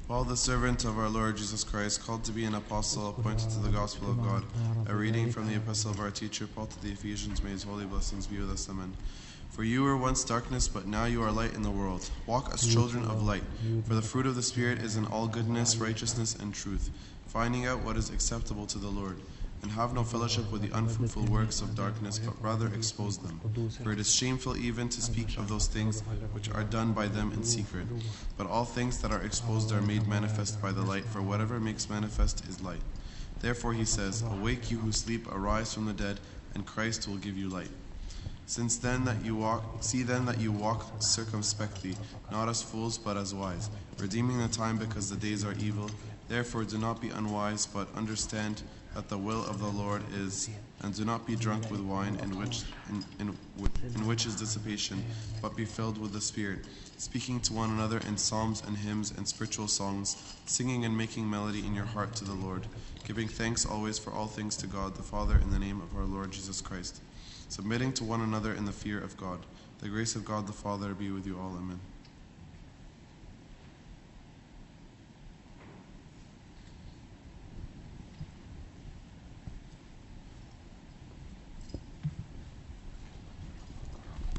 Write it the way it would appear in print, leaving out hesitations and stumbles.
Paul, the servant of our Lord Jesus Christ, called to be an apostle, appointed to the gospel of God. A reading from the epistle of our teacher Paul to the Ephesians. May his holy blessings be with us. Amen. For you were once darkness, but now you are light in the world. Walk as children of light. For the fruit of the Spirit is in all goodness, righteousness, and truth, finding out what is acceptable to the Lord. And have no fellowship with the unfruitful works of darkness, but rather expose them. For it is shameful even to speak of those things which are done by them in secret. But all things that are exposed are made manifest by the light, for whatever makes manifest is light. Therefore he says, Awake, you who sleep, arise from the dead, and Christ will give you light. See then that you walk circumspectly, not as fools, but as wise, redeeming the time because the days are evil. Therefore do not be unwise, but understand that the will of the Lord is, and do not be drunk with wine in which is dissipation, but be filled with the Spirit, speaking to one another in psalms and hymns and spiritual songs, singing and making melody in your heart to the Lord, giving thanks always for all things to God the Father in the name of our Lord Jesus Christ, submitting to one another in the fear of God. The grace of God the Father be with you all. Amen.